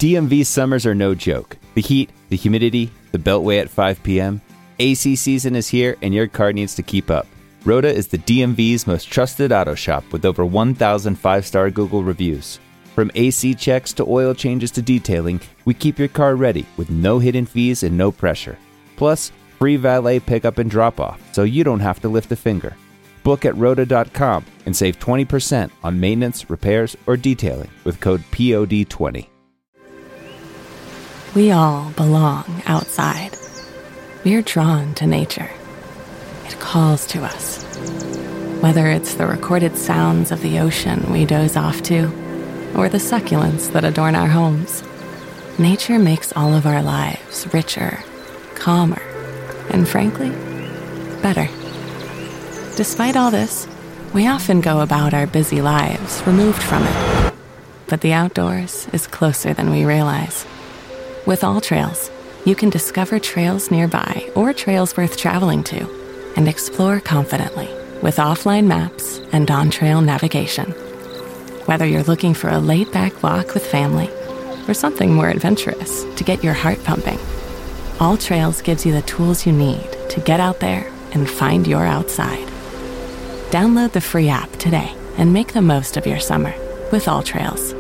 DMV summers are no joke. The heat, the humidity, the beltway at 5 p.m. AC season is here and your car needs to keep up. Roda is the DMV's most trusted auto shop with over 1,000 5-star Google reviews. From AC checks to oil changes to detailing, we keep your car ready with no hidden fees and no pressure. Plus, free valet pickup and drop-off so you don't have to lift a finger. Book at Roda.com and save 20% on maintenance, repairs, or detailing with code POD20. We all belong outside. We're drawn to nature. It calls to us. Whether it's the recorded sounds of the ocean we doze off to, or the succulents that adorn our homes, nature makes all of our lives richer, calmer, and frankly, better. Despite all this, we often go about our busy lives removed from it. But the outdoors is closer than we realize. With All Trails, you can discover trails nearby or trails worth traveling to and explore confidently with offline maps and on-trail navigation. Whether you're looking for a laid-back walk with family or something more adventurous to get your heart pumping, All Trails gives you the tools you need to get out there and find your outside. Download the free app today and make the most of your summer with All Trails.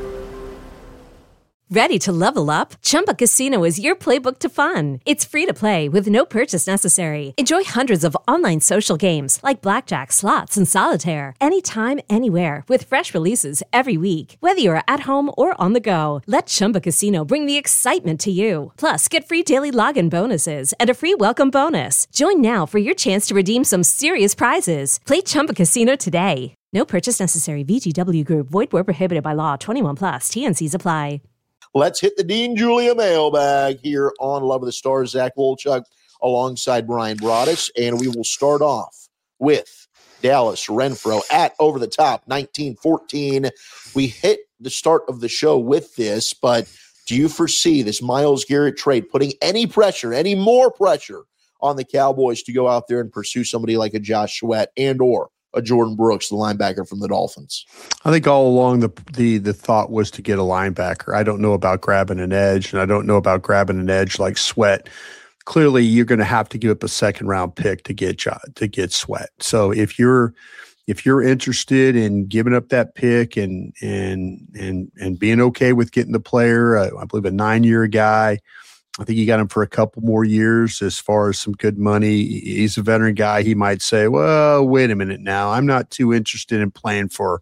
Ready to level up? Chumba Casino is your playbook to fun. It's free to play with no purchase necessary. Enjoy hundreds of online social games like blackjack, slots, and solitaire anytime, anywhere with fresh releases every week. Whether you're at home or on the go, let Chumba Casino bring the excitement to you. Plus, get free daily login bonuses and a free welcome bonus. Join now for your chance to redeem some serious prizes. Play Chumba Casino today. No purchase necessary. VGW Group. Void where prohibited by law. 21 plus. T&Cs apply. Let's hit the Dean Julia mailbag here on Love of the Stars. Zach Wolchuk alongside Brian Broaddus, and we will start off with Dallas Renfroe at Over the Top 1914. We hit the start of the show with this, but do you foresee this Myles Garrett trade putting any pressure, any more pressure on the Cowboys to go out there and pursue somebody like a Josh Sweat and or a Jordan Brooks, the linebacker from the Dolphins? I think all along the thought was to get a linebacker. I don't know about grabbing an edge, and I don't know about grabbing an edge like Sweat. Clearly, you're going to have to give up a second-round pick to get Sweat. So if you're interested in giving up that pick and being okay with getting the player, I believe a 9-year guy. I think you got him for a couple more years as far as some good money. He's a veteran guy. He might say, well, wait a minute now. I'm not too interested in playing for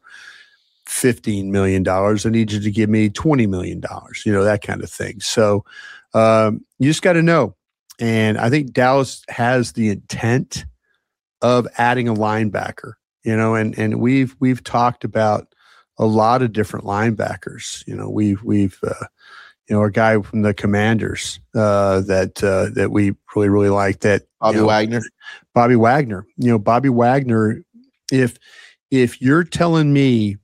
$15 million. I need you to give me $20 million, that kind of thing. So you just got to know. And I think Dallas has the intent of adding a linebacker, and we've talked about a lot of different linebackers. We've our guy from the Commanders that we really, really like, that Bobby Wagner. Bobby Wagner. Bobby Wagner, if you're telling me,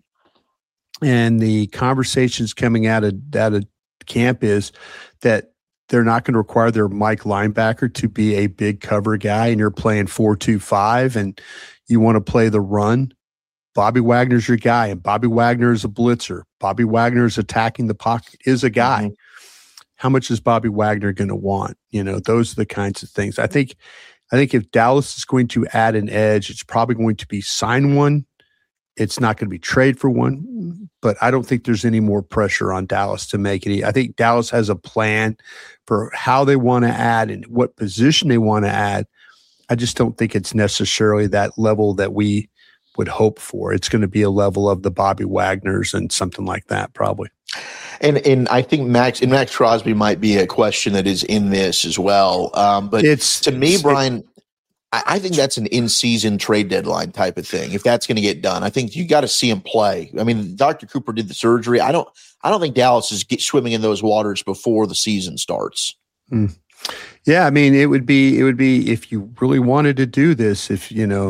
and the conversations coming out of camp is that they're not going to require their Mike linebacker to be a big cover guy, and you're playing 4-2-5 and you want to play the run, Bobby Wagner's your guy, and Bobby Wagner is a blitzer. Bobby Wagner is attacking the pocket, is a guy. Mm-hmm. How much is Bobby Wagner going to want? Those are the kinds of things. I think if Dallas is going to add an edge, it's probably going to be sign one. It's not going to be trade for one, but I don't think there's any more pressure on Dallas to make it. I think Dallas has a plan for how they want to add and what position they want to add. I just don't think it's necessarily that level that we would hope for. It's going to be a level of the Bobby Wagners and something like that, probably. And I think Max Crosby might be a question that is in this as well. But to me, Brian, I think that's an in-season trade deadline type of thing. If that's going to get done, I think you got to see him play. I mean, Dr. Cooper did the surgery. I don't think Dallas is swimming in those waters before the season starts. Yeah, I mean, it would be if you really wanted to do this. If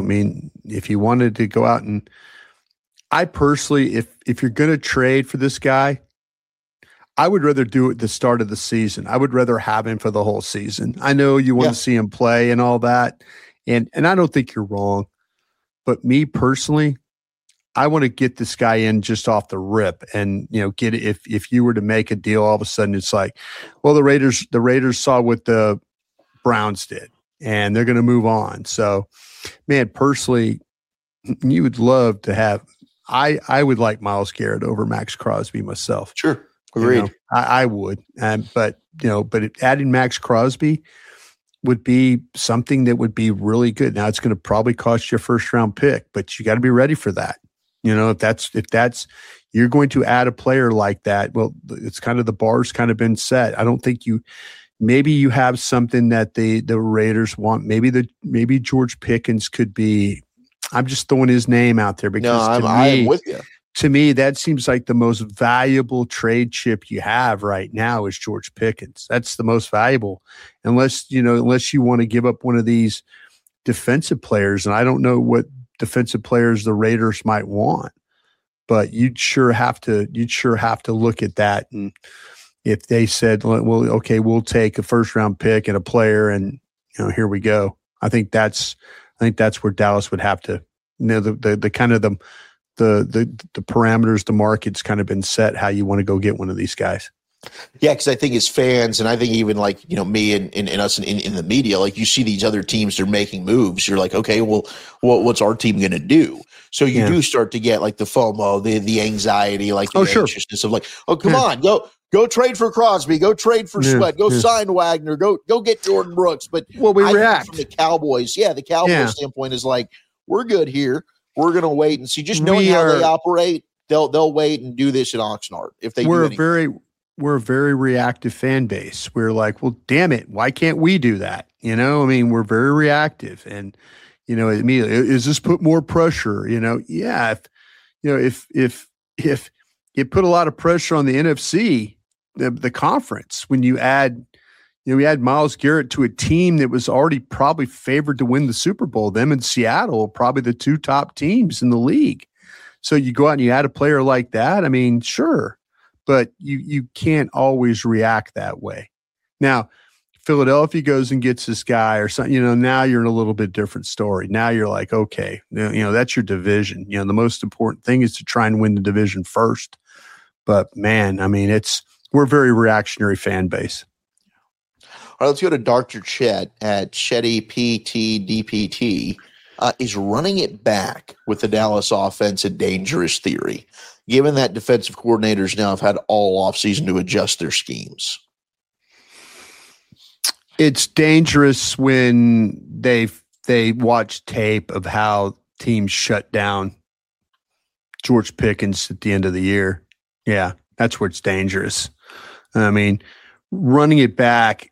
you wanted to go out and, I personally, if you're going to trade for this guy, I would rather do it at the start of the season. I would rather have him for the whole season. I know you want to see him play and all that, and I don't think you're wrong. But me personally, I want to get this guy in just off the rip, and get it. If you were to make a deal, all of a sudden it's like, well, the Raiders saw what the Browns did, and they're going to move on. So, man, personally, you would love to have. I would like Myles Garrett over Max Crosby myself. Sure, agreed. I would, but adding Max Crosby would be something that would be really good. Now it's going to probably cost you a first round pick, but you got to be ready for that. If that's you're going to add a player like that, well, it's kind of the bar's kind of been set. I don't think maybe you have something that the Raiders want. Maybe George Pickens could be. I'm just throwing his name out there because I'm with you. To me, that seems like the most valuable trade chip you have right now is George Pickens. That's the most valuable, unless you want to give up one of these defensive players, and I don't know what defensive players the Raiders might want, but you'd sure have to look at that. And if they said, well, okay, we'll take a first round pick and a player, and here we go. I think that's where Dallas would have to, the kind of the parameters, the market's kind of been set how you want to go get one of these guys. Yeah, because I think as fans, and I think even like me and us in the media, like you see these other teams, they're making moves. You're like, okay, well, what's our team going to do? So you do start to get like the FOMO, the anxiety, like the anxiousness of like, oh, come on, go trade for Crosby, go trade for Sweat, go sign Wagner, go get Jordan Brooks. But we react from the Cowboys. Yeah, the Cowboys standpoint is like, we're good here. We're going to wait and see. Just knowing how they operate, they'll wait and do this at Oxnard if they. We're a very reactive fan base. We're like, well, damn it, why can't we do that? We're very reactive, and immediately, is this put more pressure? Yeah, if it put a lot of pressure on the NFC, the conference, when you add. We add Myles Garrett to a team that was already probably favored to win the Super Bowl. Them and Seattle, probably the two top teams in the league. So you go out and you add a player like that. I mean, sure, but you can't always react that way. Now, Philadelphia goes and gets this guy or something. Now you're in a little bit different story. Now you're like, okay, that's your division. The most important thing is to try and win the division first. But man, I mean, we're a very reactionary fan base. All right, let's go to Dr. Chet at Chetty PTDPT. Is running it back with the Dallas offense a dangerous theory, given that defensive coordinators now have had all offseason to adjust their schemes? It's dangerous when they watch tape of how teams shut down George Pickens at the end of the year. Yeah, that's where it's dangerous. I mean, running it back,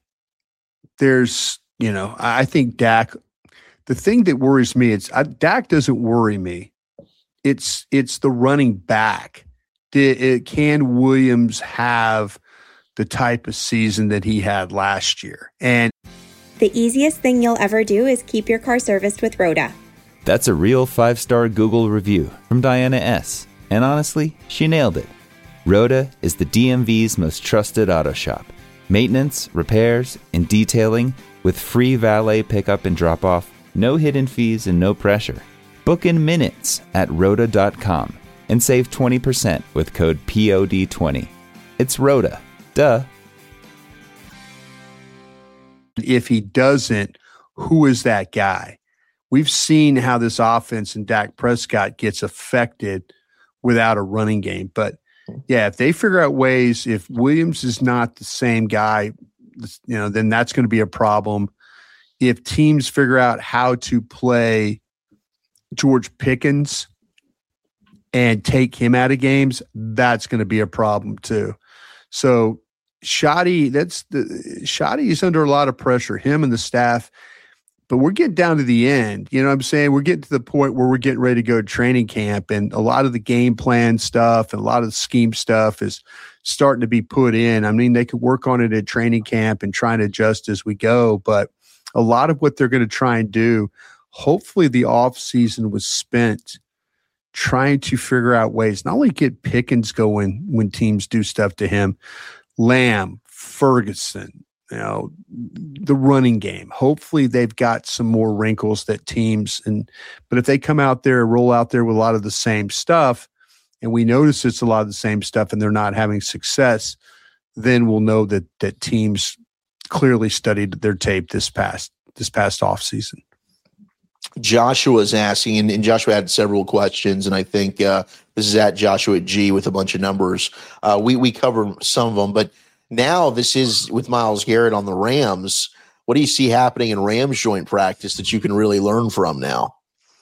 I think Dak, the thing that worries me, Dak doesn't worry me. It's the running back. Can Williams have the type of season that he had last year? And the easiest thing you'll ever do is keep your car serviced with Rhoda. That's a real 5-star Google review from Diana S. And honestly, she nailed it. Rhoda is the DMV's most trusted auto shop. Maintenance, repairs, and detailing with free valet pickup and drop-off, no hidden fees and no pressure. Book in minutes at Rhoda.com and save 20% with code POD20. It's Rhoda. Duh. If he doesn't, who is that guy? We've seen how this offense and Dak Prescott gets affected without a running game. But yeah, if they figure out ways, if Williams is not the same guy, then that's going to be a problem. If teams figure out how to play George Pickens and take him out of games, that's going to be a problem too. So Shoddy is under a lot of pressure, him and the staff. But we're getting down to the end. You know what I'm saying? We're getting to the point where we're getting ready to go to training camp, and a lot of the game plan stuff and a lot of the scheme stuff is starting to be put in. I mean, they could work on it at training camp and try and adjust as we go, but a lot of what they're going to try and do, hopefully the off season was spent trying to figure out ways, not only get Pickens going when teams do stuff to him, Lamb, Ferguson, the running game. Hopefully they've got some more wrinkles that teams but if they come out there and roll out there with a lot of the same stuff, and we notice it's a lot of the same stuff and they're not having success, then we'll know that teams clearly studied their tape this past off season. Joshua's asking, and Joshua had several questions, and I think this is at Joshua G with a bunch of numbers. We covered some of them, but now this is with Myles Garrett on the Rams. What do you see happening in Rams joint practice that you can really learn from now?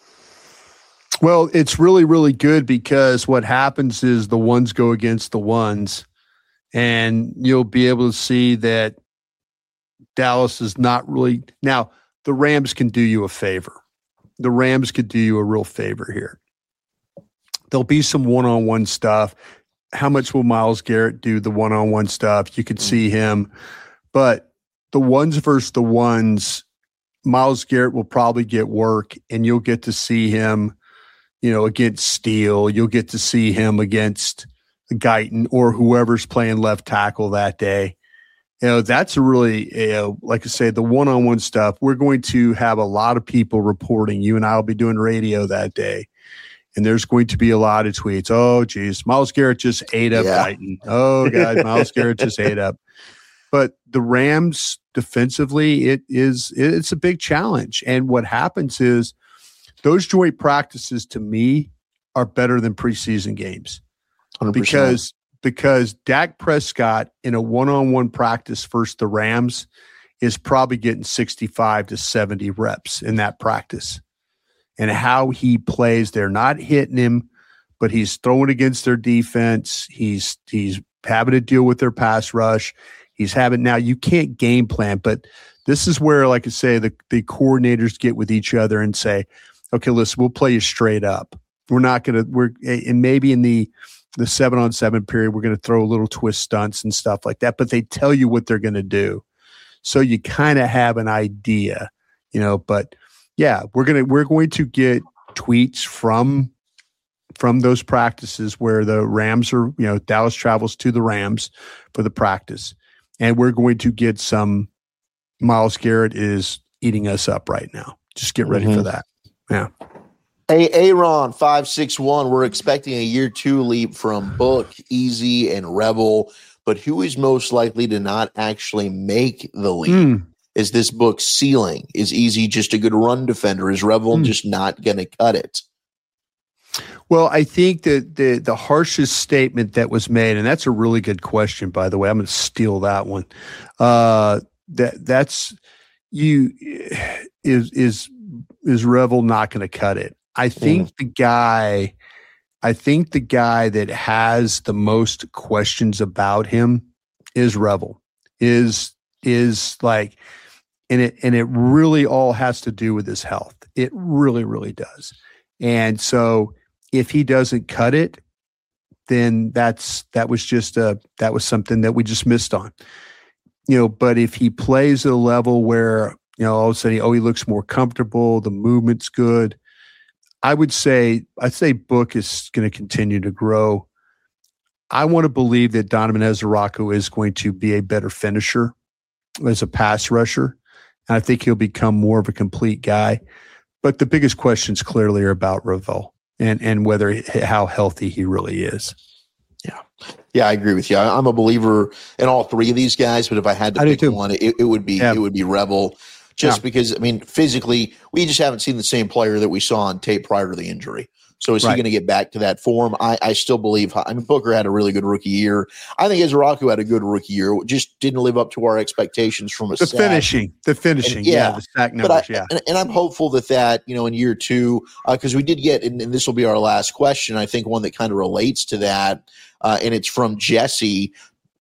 Well, it's really, really good because what happens is the ones go against the ones, and you'll be able to see that Dallas is not really – now, the Rams can do you a favor. The Rams could do you a real favor here. There'll be some one-on-one stuff. How much will Myles Garrett do the one-on-one stuff? You could see him. But the ones versus the ones, Myles Garrett will probably get work, and you'll get to see him, against Steele. You'll get to see him against Guyton or whoever's playing left tackle that day. That's a really, like I say, the one-on-one stuff. We're going to have a lot of people reporting. You and I will be doing radio that day. And there's going to be a lot of tweets. Oh, geez, Myles Garrett just ate up Guyton. Oh, God, Myles Garrett just ate up. But the Rams defensively, it's a big challenge. And what happens is those joint practices, to me, are better than preseason games. 100%. Because Dak Prescott in a one-on-one practice versus the Rams is probably getting 65 to 70 reps in that practice. And how he plays, they're not hitting him, but he's throwing against their defense. He's having to deal with their pass rush. Now you can't game plan, but this is where, like I say, the coordinators get with each other and say, okay, listen, we'll play you straight up. And maybe in the 7-on-7 period, we're going to throw a little twist stunts and stuff like that, but they tell you what they're going to do. So you kind of have an idea, but yeah, we're going to get tweets from those practices where the Rams are, Dallas travels to the Rams for the practice. And we're going to get some Myles Garrett is eating us up right now. Just get ready for that. Yeah. Hey, Aaron 561, we're expecting a year 2 leap from Book, Easy, and Rebel, but who is most likely to not actually make the leap? Is this Book ceiling? Is Easy just a good run defender? Is Rebel just not going to cut it? Well, I think that the harshest statement that was made, and that's a really good question, by the way. I'm going to steal that one. That's you is Rebel not going to cut it? I think the guy that has the most questions about him is Rebel. Is like, and it really all has to do with his health. It really, really does. And so if he doesn't cut it, then that was something that we just missed on. But if he plays at a level where, all of a sudden, he looks more comfortable, the movement's good, I'd say Book is going to continue to grow. I want to believe that Donovan Ezeiruaku is going to be a better finisher as a pass rusher. And I think he'll become more of a complete guy. But the biggest questions clearly are about Rebel and how healthy he really is. Yeah, I agree with you. I'm a believer in all three of these guys, but if I had to pick one, it would be Rebel. Because, physically, we just haven't seen the same player that we saw on tape prior to the injury. So is he going to get back to that form? I still believe. Booker had a really good rookie year. I think Ezeiruaku had a good rookie year. Just didn't live up to our expectations from the finishing. The sack numbers. And I'm hopeful that in year 2, because we did get, and this will be our last question, I think one that kind of relates to that, and it's from Jesse.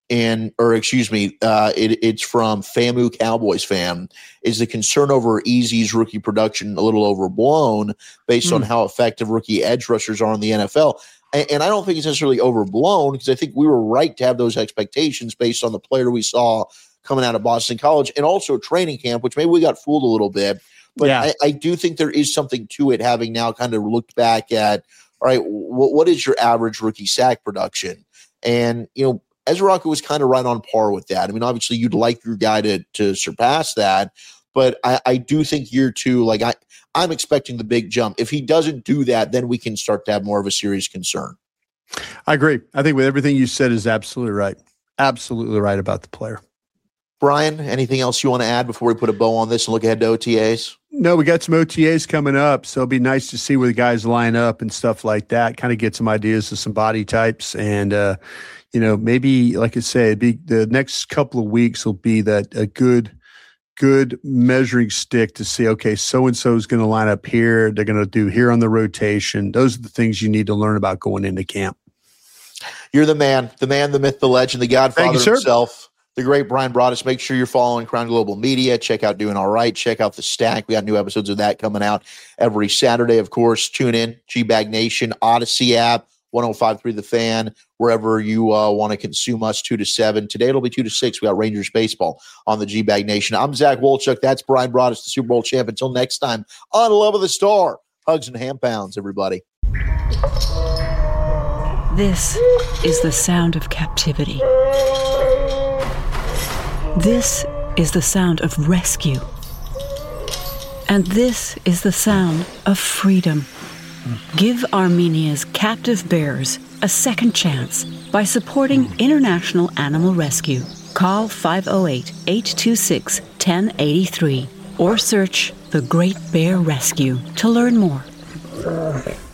It's from FAMU Cowboys fan. Is the concern over Easy's rookie production a little overblown based on how effective rookie edge rushers are in the NFL? And I don't think it's necessarily overblown because I think we were right to have those expectations based on the player we saw coming out of Boston College and also training camp, which maybe we got fooled a little bit. But I do think there is something to it, having now kind of looked back at, all right, what is your average rookie sack production? And, Ezra was kind of right on par with that. I mean, obviously you'd like your guy to surpass that, but I do think year two, like I'm expecting the big jump. If he doesn't do that, then we can start to have more of a serious concern. I agree. I think with everything you said is absolutely right. Absolutely right about the player. Brian, anything else you want to add before we put a bow on this and look ahead to OTAs? No, we got some OTAs coming up, so it'll be nice to see where the guys line up and stuff like that, kind of get some ideas of some body types. And, maybe, like I said, the next couple of weeks will be that a good measuring stick to see, okay, so-and-so is going to line up here. They're going to do here on the rotation. Those are the things you need to learn about going into camp. You're the man, the myth, the legend, the Godfather himself, the great Brian Broaddus. Make sure you're following Crown Global Media. Check out Doing All Right. Check out The Stack. We got new episodes of that coming out every Saturday. Of course, tune in, G-Bag Nation, Odyssey app, 105.3 The Fan, wherever you want to consume us 2 to 7. Today it'll be 2 to 6. We got Rangers baseball on the G-Bag Nation. I'm Zach Wolchuk. That's Brian Broaddus, the Super Bowl champ. Until next time, on Love of the Star. Hugs and hand pounds, everybody. This is the sound of captivity. This is the sound of rescue. And this is the sound of freedom. Give Armenia's captive bears a second chance by supporting International Animal Rescue. Call 508-826-1083 or search The Great Bear Rescue to learn more.